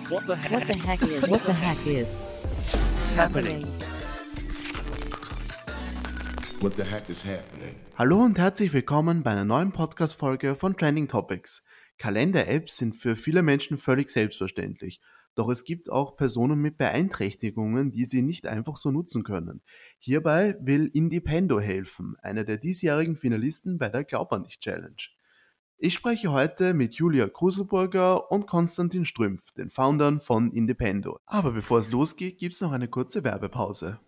What the heck? What the heck is Happening. What the heck is happening? Hallo und herzlich willkommen bei einer neuen Podcast-Folge von Trending Topics. Kalender-Apps sind für viele Menschen völlig selbstverständlich. Doch es gibt auch Personen mit Beeinträchtigungen, die sie nicht einfach so nutzen können. Hierbei will Indipendo helfen, einer der diesjährigen Finalisten bei der Glaub an dich Challenge. Ich spreche heute mit Julia Kruselburger und Konstantin Strümpf, den Foundern von Indipendo. Aber bevor es losgeht, gibt's noch eine kurze Werbepause.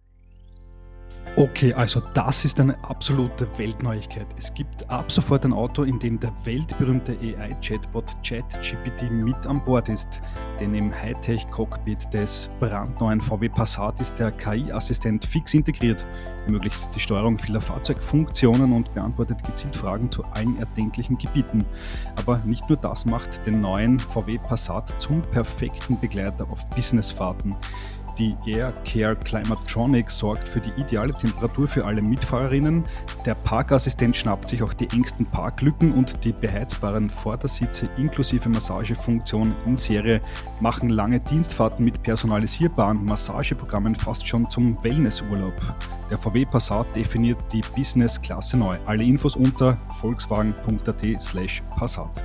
Okay, also das ist eine absolute Weltneuigkeit. Es gibt ab sofort ein Auto, in dem der weltberühmte AI-Chatbot ChatGPT mit an Bord ist. Denn im Hightech-Cockpit des brandneuen VW Passat ist der KI-Assistent fix integriert, ermöglicht die Steuerung vieler Fahrzeugfunktionen und beantwortet gezielt Fragen zu allen erdenklichen Gebieten. Aber nicht nur das macht den neuen VW Passat zum perfekten Begleiter auf Businessfahrten. Die AirCare Climatronic sorgt für die ideale Temperatur für alle Mitfahrerinnen. Der Parkassistent schnappt sich auch die engsten Parklücken und die beheizbaren Vordersitze inklusive Massagefunktion in Serie machen lange Dienstfahrten mit personalisierbaren Massageprogrammen fast schon zum Wellnessurlaub. Der VW Passat definiert die Business-Klasse neu. Alle Infos unter volkswagen.at/Passat.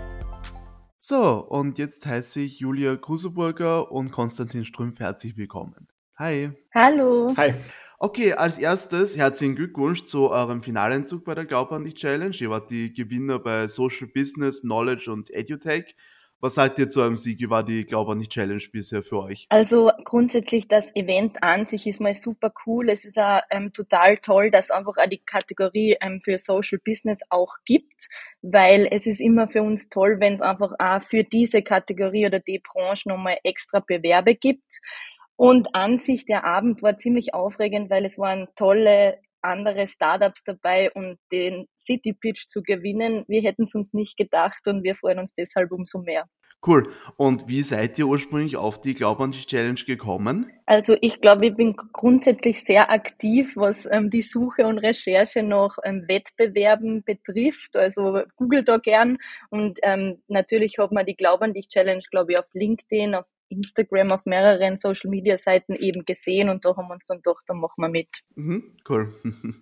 So, und jetzt heiße ich Julia Kruselburger und Konstantin Strümpf herzlich willkommen. Hi. Hallo. Hi. Okay, als erstes herzlichen Glückwunsch zu eurem Finaleinzug bei der Glaub an dich Challenge. Ihr wart die Gewinner bei Social Business, Knowledge und EduTech. Was sagt ihr zu eurem Sieg? Wie war die Glaub an dich Challenge bisher für euch? Also grundsätzlich das Event an sich ist mal super cool. Es ist auch total toll, dass einfach auch die Kategorie für Social Business auch gibt, weil es ist immer für uns toll, wenn es einfach auch für diese Kategorie oder die Branche nochmal extra Bewerbe gibt. Und an sich der Abend war ziemlich aufregend, weil es waren tolle andere Startups dabei und den City Pitch zu gewinnen. Wir hätten es uns nicht gedacht und wir freuen uns deshalb umso mehr. Cool. Und wie seid ihr ursprünglich auf die Glaub an dich Challenge gekommen? Also ich glaube, ich bin grundsätzlich sehr aktiv, was die Suche und Recherche nach Wettbewerben betrifft. Also google da gern und natürlich hat man die Glaub an dich Challenge, glaube ich, auf LinkedIn, auf Instagram, auf mehreren Social-Media-Seiten eben gesehen und da haben wir uns dann gedacht, da machen wir mit. Cool.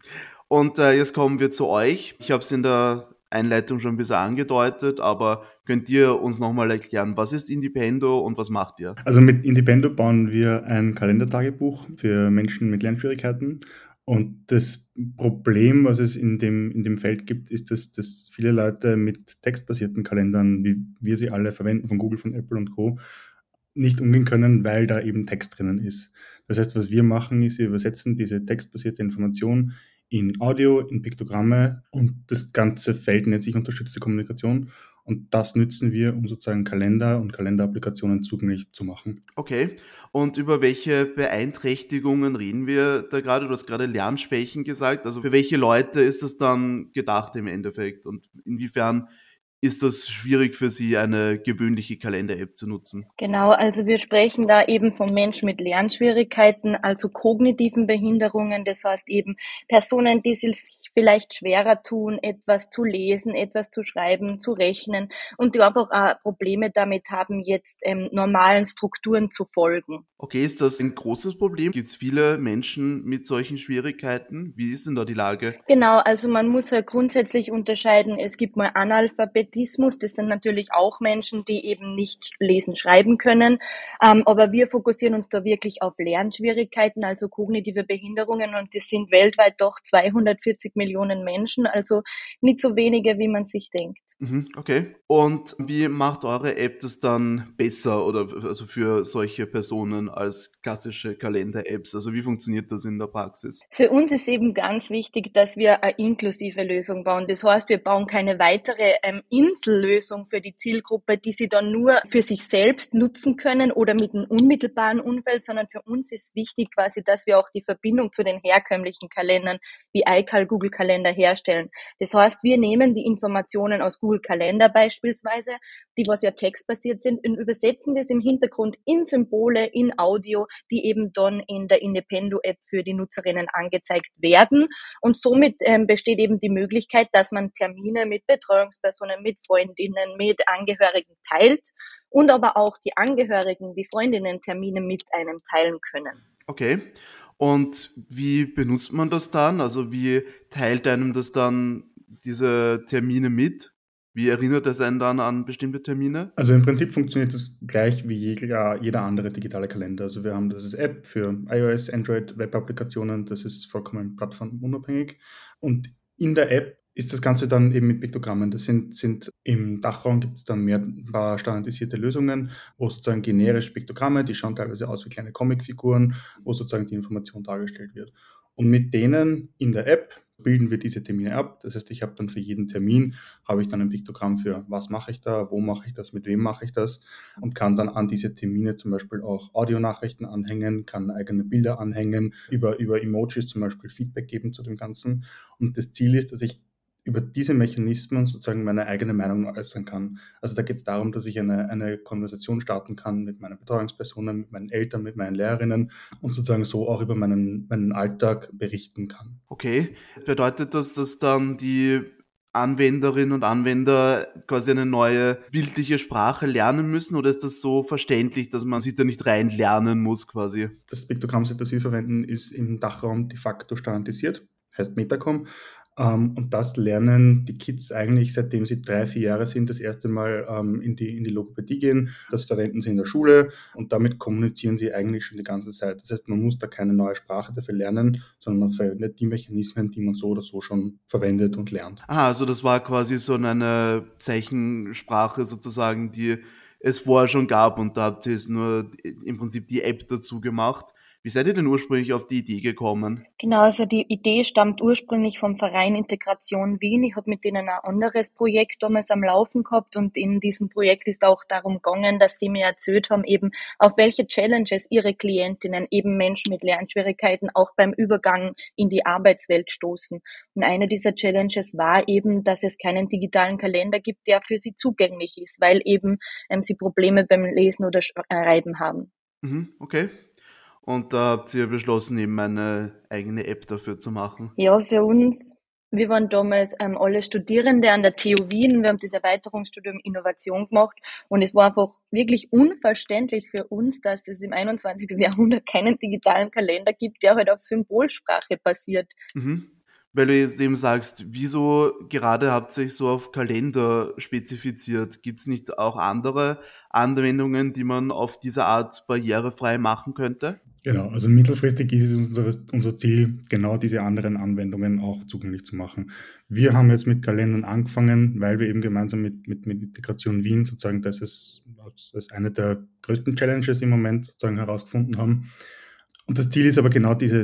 Und jetzt kommen wir zu euch. Ich habe es in der Einleitung schon ein bisschen angedeutet, aber könnt ihr uns nochmal erklären, was ist Indipendo und was macht ihr? Also mit Indipendo bauen wir ein Kalendertagebuch für Menschen mit Lernschwierigkeiten. Und das Problem, was es in dem Feld gibt, ist, dass viele Leute mit textbasierten Kalendern, wie wir sie alle verwenden, von Google, von Apple und Co., nicht umgehen können, weil da eben Text drinnen ist. Das heißt, was wir machen, ist, wir übersetzen diese textbasierte Information in Audio, in Piktogramme und das ganze Feld nennt sich unterstützte Kommunikation. Und das nützen wir, um sozusagen Kalender und Kalenderapplikationen zugänglich zu machen. Okay. Und über welche Beeinträchtigungen reden wir da gerade? Du hast gerade Lernschwächen gesagt. Also für welche Leute ist das dann gedacht im Endeffekt? Und inwiefern ist das schwierig für Sie, eine gewöhnliche Kalender-App zu nutzen? Genau, also wir sprechen da eben von Menschen mit Lernschwierigkeiten, also kognitiven Behinderungen. Das heißt eben Personen, die sich vielleicht schwerer tun, etwas zu lesen, etwas zu schreiben, zu rechnen und die einfach auch Probleme damit haben, jetzt normalen Strukturen zu folgen. Okay, ist das ein großes Problem? Gibt es viele Menschen mit solchen Schwierigkeiten? Wie ist denn da die Lage? Genau, also man muss halt grundsätzlich unterscheiden, es gibt mal Analphabetismus, das sind natürlich auch Menschen, die eben nicht lesen, schreiben können, aber wir fokussieren uns da wirklich auf Lernschwierigkeiten, also kognitive Behinderungen und das sind weltweit doch 240 Millionen Menschen, also nicht so wenige, wie man sich denkt. Okay. Und wie macht eure App das dann besser oder also für solche Personen als klassische Kalender-Apps? Also wie funktioniert das in der Praxis? Für uns ist eben ganz wichtig, dass wir eine inklusive Lösung bauen. Das heißt, wir bauen keine weitere Insellösung für die Zielgruppe, die sie dann nur für sich selbst nutzen können oder mit einem unmittelbaren Umfeld, sondern für uns ist wichtig quasi, dass wir auch die Verbindung zu den herkömmlichen Kalendern wie iCal, Google Kalender herstellen. Das heißt, wir nehmen die Informationen aus Google Kalender beispielsweise, die was ja textbasiert sind, und übersetzen das im Hintergrund in Symbole, in Audio, die eben dann in der Indipendo-App für die Nutzerinnen angezeigt werden. Und somit besteht eben die Möglichkeit, dass man Termine mit Betreuungspersonen, mit Freundinnen, mit Angehörigen teilt und aber auch die Angehörigen, die Freundinnen Termine mit einem teilen können. Okay. Und wie benutzt man das dann? Also wie teilt einem das dann diese Termine mit? Wie erinnert es einen dann an bestimmte Termine? Also im Prinzip funktioniert das gleich wie jeder andere digitale Kalender. Also wir haben das App für iOS, Android, Web-Applikationen, das ist vollkommen plattformunabhängig. Und in der App ist das Ganze dann eben mit Piktogrammen. Das sind im Dachraum gibt es dann ein paar standardisierte Lösungen, wo sozusagen generisch Piktogramme, die schauen teilweise aus wie kleine Comicfiguren, wo sozusagen die Information dargestellt wird. Und mit denen in der App bilden wir diese Termine ab. Das heißt, ich habe dann für jeden Termin habe ich dann ein Piktogramm für was mache ich da, wo mache ich das, mit wem mache ich das und kann dann an diese Termine zum Beispiel auch Audionachrichten anhängen, kann eigene Bilder anhängen, über Emojis zum Beispiel Feedback geben zu dem Ganzen. Und das Ziel ist, dass ich über diese Mechanismen sozusagen meine eigene Meinung äußern kann. Also da geht es darum, dass ich eine Konversation starten kann mit meinen Betreuungspersonen, mit meinen Eltern, mit meinen Lehrerinnen und sozusagen so auch über meinen Alltag berichten kann. Okay. Bedeutet das, dass dann die Anwenderinnen und Anwender quasi eine neue bildliche Sprache lernen müssen oder ist das so verständlich, dass man sich da nicht rein lernen muss quasi? Das Piktogrammset, das wir verwenden, ist im Dachraum de facto standardisiert, heißt Metacom. Und das lernen die Kids eigentlich, seitdem sie 3-4 Jahre sind, das erste Mal in die Logopädie gehen. Das verwenden sie in der Schule und damit kommunizieren sie eigentlich schon die ganze Zeit. Das heißt, man muss da keine neue Sprache dafür lernen, sondern man verwendet die Mechanismen, die man so oder so schon verwendet und lernt. Aha, also das war quasi so eine Zeichensprache sozusagen, die es vorher schon gab und da habt ihr jetzt nur im Prinzip die App dazu gemacht. Wie seid ihr denn ursprünglich auf die Idee gekommen? Genau, also die Idee stammt ursprünglich vom Verein Integration Wien. Ich habe mit denen ein anderes Projekt damals am Laufen gehabt und in diesem Projekt ist auch darum gegangen, dass sie mir erzählt haben, eben auf welche Challenges ihre Klientinnen, eben Menschen mit Lernschwierigkeiten, auch beim Übergang in die Arbeitswelt stoßen. Und eine dieser Challenges war eben, dass es keinen digitalen Kalender gibt, der für sie zugänglich ist, weil eben sie Probleme beim Lesen oder Schreiben haben. Okay. Und da habt ihr beschlossen, eben eine eigene App dafür zu machen. Ja, für uns, wir waren damals alle Studierende an der TU Wien. Wir haben das Erweiterungsstudium Innovation gemacht und es war einfach wirklich unverständlich für uns, dass es im 21. Jahrhundert keinen digitalen Kalender gibt, der halt auf Symbolsprache basiert. Weil du jetzt eben sagst, wieso gerade habt ihr euch so auf Kalender spezifiziert? Gibt es nicht auch andere Anwendungen, die man auf diese Art barrierefrei machen könnte? Genau, also mittelfristig ist es unser Ziel, genau diese anderen Anwendungen auch zugänglich zu machen. Wir haben jetzt mit Kalendern angefangen, weil wir eben gemeinsam mit Integration Wien sozusagen, das ist eine der größten Challenges im Moment sozusagen herausgefunden haben. Und das Ziel ist aber genau diese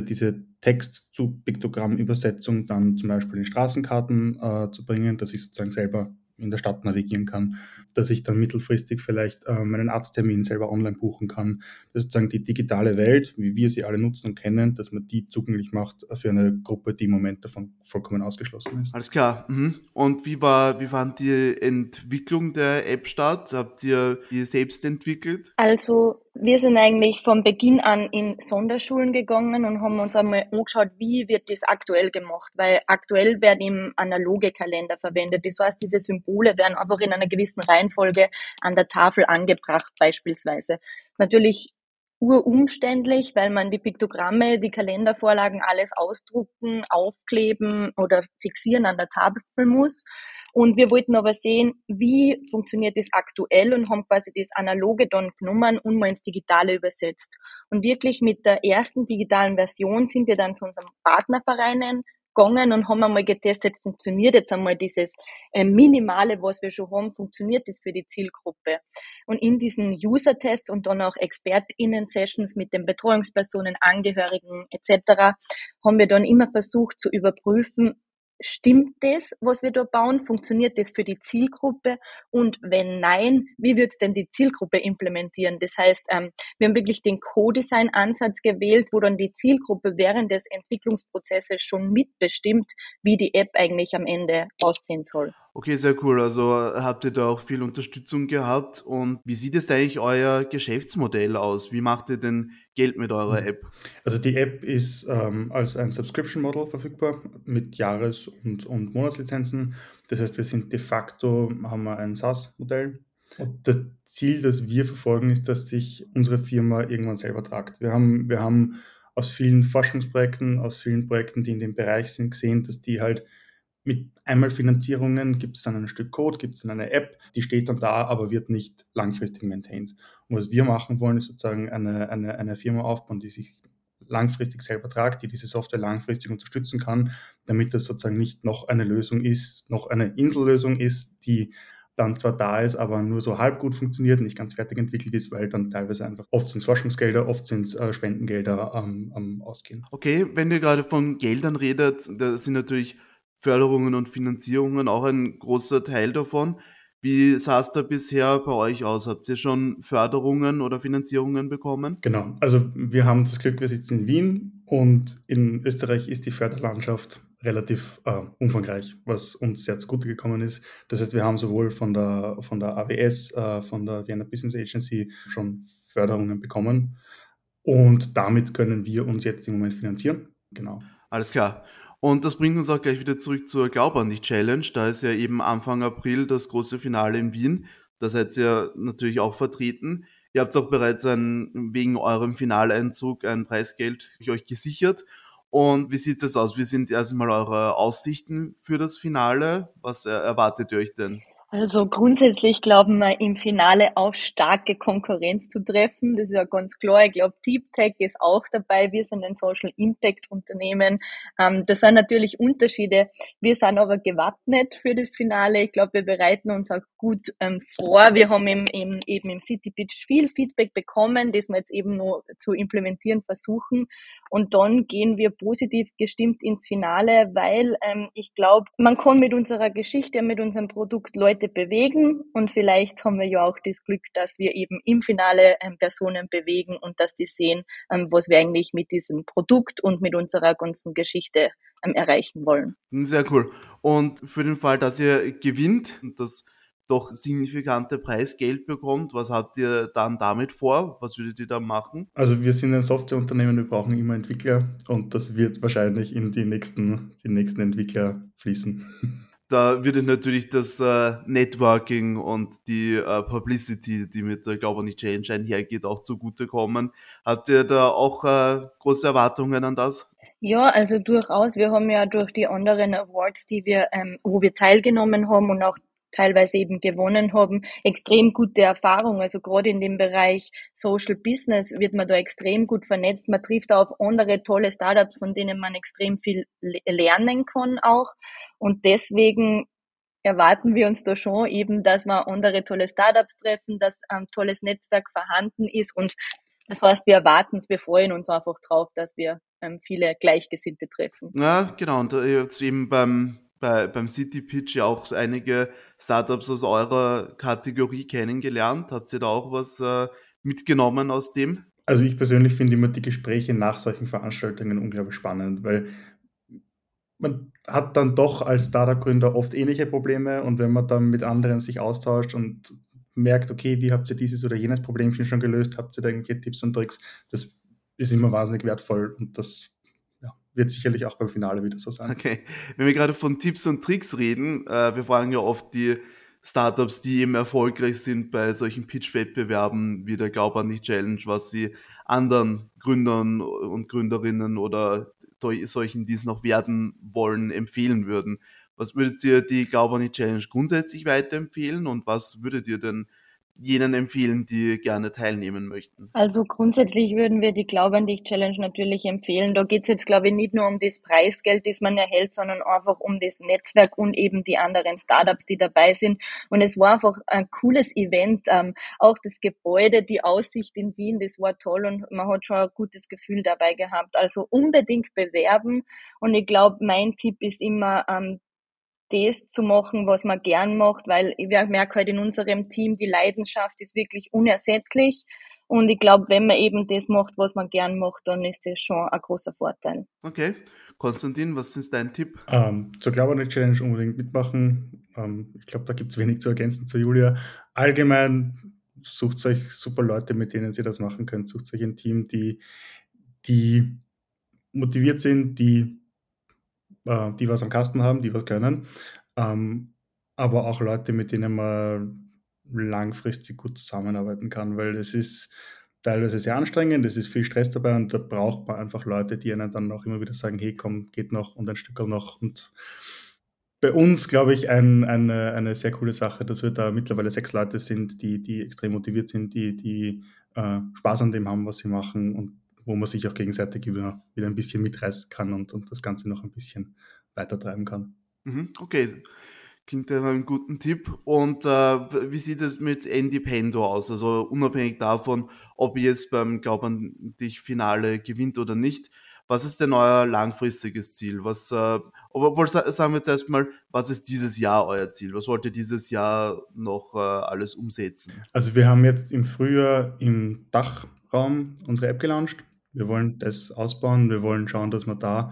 Text-zu-Piktogramm-Übersetzung dann zum Beispiel in Straßenkarten zu bringen, dass ich sozusagen selber in der Stadt navigieren kann, dass ich dann mittelfristig vielleicht meinen Arzttermin selber online buchen kann. Das ist sozusagen die digitale Welt, wie wir sie alle nutzen und kennen, dass man die zugänglich macht für eine Gruppe, die im Moment davon vollkommen ausgeschlossen ist. Alles klar. Und wie fand die Entwicklung der App statt? Habt ihr die selbst entwickelt? Also wir sind eigentlich von Beginn an in Sonderschulen gegangen und haben uns einmal angeschaut, wie wird das aktuell gemacht, weil aktuell werden eben analoge Kalender verwendet. Das heißt, diese Symbole werden einfach in einer gewissen Reihenfolge an der Tafel angebracht beispielsweise. Natürlich urumständlich, weil man die Piktogramme, die Kalendervorlagen alles ausdrucken, aufkleben oder fixieren an der Tafel muss. Und wir wollten aber sehen, wie funktioniert das aktuell und haben quasi das Analoge dann genommen und mal ins Digitale übersetzt. Und wirklich mit der ersten digitalen Version sind wir dann zu unseren Partnervereinen gegangen und haben einmal getestet, funktioniert jetzt einmal dieses Minimale, was wir schon haben, funktioniert das für die Zielgruppe. Und in diesen User-Tests und dann auch ExpertInnen-Sessions mit den Betreuungspersonen, Angehörigen etc. haben wir dann immer versucht zu überprüfen, stimmt das, was wir da bauen? Funktioniert das für die Zielgruppe? Und wenn nein, wie wird es denn die Zielgruppe implementieren? Das heißt, wir haben wirklich den Co-Design-Ansatz gewählt, wo dann die Zielgruppe während des Entwicklungsprozesses schon mitbestimmt, wie die App eigentlich am Ende aussehen soll. Okay, sehr cool. Also habt ihr da auch viel Unterstützung gehabt und wie sieht jetzt eigentlich euer Geschäftsmodell aus? Wie macht ihr denn Geld mit eurer App? Also die App ist als ein Subscription Model verfügbar mit Jahres- und Monatslizenzen. Das heißt, wir sind de facto, haben wir ein SaaS-Modell. Und das Ziel, das wir verfolgen, ist, dass sich unsere Firma irgendwann selber tragt. Wir haben aus vielen Forschungsprojekten, aus vielen Projekten, die in dem Bereich sind, gesehen, dass die halt mit einmal Finanzierungen gibt es dann ein Stück Code, gibt es dann eine App, die steht dann da, aber wird nicht langfristig maintained. Und was wir machen wollen, ist sozusagen eine Firma aufbauen, die sich langfristig selber tragt, die diese Software langfristig unterstützen kann, damit das sozusagen nicht noch eine Lösung ist, noch eine Insellösung ist, die dann zwar da ist, aber nur so halb gut funktioniert, nicht ganz fertig entwickelt ist, weil dann teilweise einfach oft sind es Forschungsgelder, oft sind es Spendengelder ausgehen. Okay, wenn ihr gerade von Geldern redet, da sind natürlich Förderungen und Finanzierungen auch ein großer Teil davon. Wie sah es da bisher bei euch aus? Habt ihr schon Förderungen oder Finanzierungen bekommen? Genau, also wir haben das Glück, wir sitzen in Wien und in Österreich ist die Förderlandschaft relativ umfangreich, was uns sehr zugute gekommen ist. Das heißt, wir haben sowohl von der AWS, von der Vienna Business Agency schon Förderungen bekommen und damit können wir uns jetzt im Moment finanzieren. Genau. Alles klar. Und das bringt uns auch gleich wieder zurück zur Glaub an dich Challenge. Da ist ja eben Anfang April das große Finale in Wien. Da seid ihr natürlich auch vertreten. Ihr habt auch bereits wegen eurem Finaleinzug ein Preisgeld euch gesichert. Und wie sieht es aus? Wie sind erstmal eure Aussichten für das Finale? Was erwartet ihr euch denn? Also grundsätzlich glauben wir im Finale auf starke Konkurrenz zu treffen. Das ist ja ganz klar. Ich glaube, TeepTech ist auch dabei. Wir sind ein Social Impact Unternehmen. Das sind natürlich Unterschiede. Wir sind aber gewappnet für das Finale. Ich glaube, wir bereiten uns auch gut vor. Wir haben eben im City Pitch viel Feedback bekommen, das wir jetzt eben noch zu implementieren versuchen. Und dann gehen wir positiv gestimmt ins Finale, weil ich glaube, man kann mit unserer Geschichte, mit unserem Produkt Leute bewegen und vielleicht haben wir ja auch das Glück, dass wir eben im Finale Personen bewegen und dass die sehen, was wir eigentlich mit diesem Produkt und mit unserer ganzen Geschichte erreichen wollen. Sehr cool. Und für den Fall, dass ihr gewinnt und das doch signifikante Preisgeld bekommt, was habt ihr dann damit vor? Was würdet ihr da machen? Also wir sind ein Softwareunternehmen, wir brauchen immer Entwickler und das wird wahrscheinlich in die nächsten Entwickler fließen. Da würde natürlich das Networking und die Publicity, die mit der Glaube nicht Challenge einhergeht, auch zugutekommen. Habt ihr da auch große Erwartungen an das? Ja, also durchaus. Wir haben ja durch die anderen Awards, wo wir teilgenommen haben und auch teilweise eben gewonnen haben, extrem gute Erfahrung. Also gerade in dem Bereich Social Business wird man da extrem gut vernetzt. Man trifft auf andere tolle Startups, von denen man extrem viel lernen kann auch. Und deswegen erwarten wir uns da schon eben, dass wir andere tolle Startups treffen, dass ein tolles Netzwerk vorhanden ist und das heißt, wir erwarten es, wir freuen uns einfach drauf, dass wir viele Gleichgesinnte treffen. Ja, genau. Und ihr habt eben beim City Pitch ja auch einige Startups aus eurer Kategorie kennengelernt. Habt ihr da auch was mitgenommen aus dem? Also ich persönlich finde immer die Gespräche nach solchen Veranstaltungen unglaublich spannend, weil man hat dann doch als Startup-Gründer oft ähnliche Probleme und wenn man dann mit anderen sich austauscht und merkt, okay, wie habt ihr dieses oder jenes Problemchen schon gelöst, habt ihr da irgendwelche Tipps und Tricks, das ist immer wahnsinnig wertvoll und das wird sicherlich auch beim Finale wieder so sein. Okay, wenn wir gerade von Tipps und Tricks reden, wir fragen ja oft die Startups, die eben erfolgreich sind bei solchen Pitch-Wettbewerben wie der Glaub an dich Challenge, was sie anderen Gründern und Gründerinnen oder solchen, die es noch werden wollen, empfehlen würden. Was würdet ihr die Glaub an dich Challenge grundsätzlich weiterempfehlen und was würdet ihr denn jenen empfehlen, die gerne teilnehmen möchten? Also grundsätzlich würden wir die Glaub an dich Challenge natürlich empfehlen. Da geht's jetzt, glaube ich, nicht nur um das Preisgeld, das man erhält, sondern einfach um das Netzwerk und eben die anderen Startups, die dabei sind. Und es war einfach ein cooles Event. Auch das Gebäude, die Aussicht in Wien, das war toll und man hat schon ein gutes Gefühl dabei gehabt. Also unbedingt bewerben. Und ich glaube, mein Tipp ist immer, das zu machen, was man gern macht, weil ich merke halt in unserem Team, die Leidenschaft ist wirklich unersetzlich. Und ich glaube, wenn man eben das macht, was man gern macht, dann ist das schon ein großer Vorteil. Okay, Konstantin, was ist dein Tipp? Zur Glauben Challenge unbedingt mitmachen. Ich glaube, da gibt es wenig zu ergänzen zu Julia. Allgemein sucht euch super Leute, mit denen ihr das machen könnt. Sucht euch ein Team, die motiviert sind, die was am Kasten haben, die was können. Aber auch Leute, mit denen man langfristig gut zusammenarbeiten kann, weil es ist teilweise sehr anstrengend, es ist viel Stress dabei und da braucht man einfach Leute, die einen dann auch immer wieder sagen, hey, komm, geht noch und ein Stück noch. Und bei uns, glaube ich, eine sehr coole Sache, dass wir da mittlerweile 6 Leute sind, die extrem motiviert sind, die Spaß an dem haben, was sie machen und wo man sich auch gegenseitig wieder ein bisschen mitreißen kann und das Ganze noch ein bisschen weitertreiben kann. Okay, klingt ja nach einem guten Tipp. Und wie sieht es mit Independo aus? Also unabhängig davon, ob ihr jetzt beim Glaub an dich Finale gewinnt oder nicht, was ist denn euer langfristiges Ziel? Sagen wir jetzt erstmal, was ist dieses Jahr euer Ziel? Was wollt ihr dieses Jahr noch alles umsetzen? Also wir haben jetzt im Frühjahr im Dachraum unsere App gelauncht. Wir wollen das ausbauen. Wir wollen schauen, dass wir da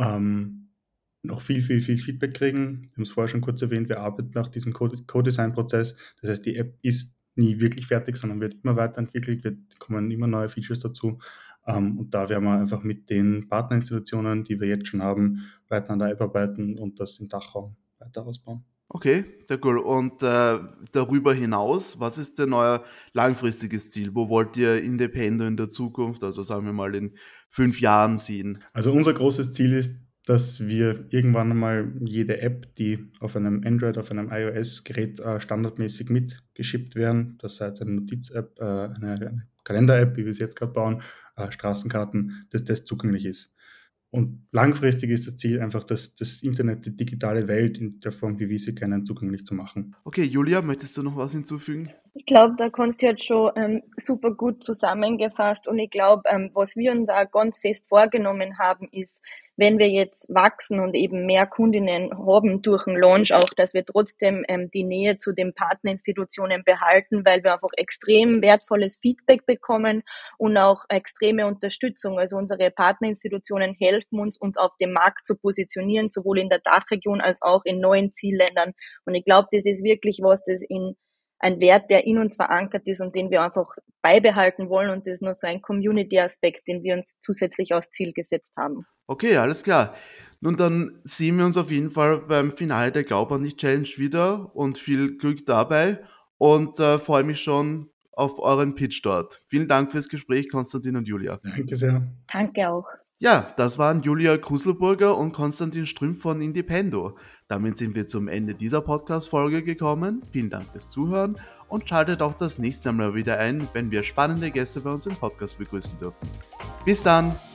noch viel Feedback kriegen. Wir haben es vorher schon kurz erwähnt, wir arbeiten nach diesem Co-Design-Prozess. Das heißt, die App ist nie wirklich fertig, sondern wird immer weiterentwickelt, kommen immer neue Features dazu. Und da werden wir einfach mit den Partnerinstitutionen, die wir jetzt schon haben, weiter an der App arbeiten und das im Dachraum weiter ausbauen. Okay, sehr cool. Und darüber hinaus, was ist denn euer langfristiges Ziel? Wo wollt ihr Independo in der Zukunft, also sagen wir mal in 5 Jahren sehen? Also unser großes Ziel ist, dass wir irgendwann einmal jede App, die auf einem Android, auf einem iOS-Gerät standardmäßig mitgeschippt werden, das sei jetzt eine Notiz-App, eine Kalender-App, wie wir sie jetzt gerade bauen, Straßenkarten, dass das zugänglich ist. Und langfristig ist das Ziel einfach, das Internet, die digitale Welt in der Form, wie wir sie kennen, zugänglich zu machen. Okay, Julia, möchtest du noch was hinzufügen? Ich glaube, da kannst du jetzt schon super gut zusammengefasst und ich glaube, was wir uns auch ganz fest vorgenommen haben, ist, wenn wir jetzt wachsen und eben mehr Kundinnen haben durch den Launch auch, dass wir trotzdem die Nähe zu den Partnerinstitutionen behalten, weil wir einfach extrem wertvolles Feedback bekommen und auch extreme Unterstützung. Also unsere Partnerinstitutionen helfen uns auf dem Markt zu positionieren, sowohl in der Dachregion als auch in neuen Zielländern. Und ich glaube, das ist wirklich was, das ein Wert, der in uns verankert ist und den wir einfach beibehalten wollen. Und das ist nur so ein Community-Aspekt, den wir uns zusätzlich als Ziel gesetzt haben. Okay, alles klar. Nun, dann sehen wir uns auf jeden Fall beim Finale der Glaub an dich Challenge wieder und viel Glück dabei und freue mich schon auf euren Pitch dort. Vielen Dank fürs Gespräch, Konstantin und Julia. Danke sehr. Danke auch. Ja, das waren Julia Kruselburger und Konstantin Strümpf von Independo. Damit sind wir zum Ende dieser Podcast-Folge gekommen. Vielen Dank fürs Zuhören und schaltet auch das nächste Mal wieder ein, wenn wir spannende Gäste bei uns im Podcast begrüßen dürfen. Bis dann!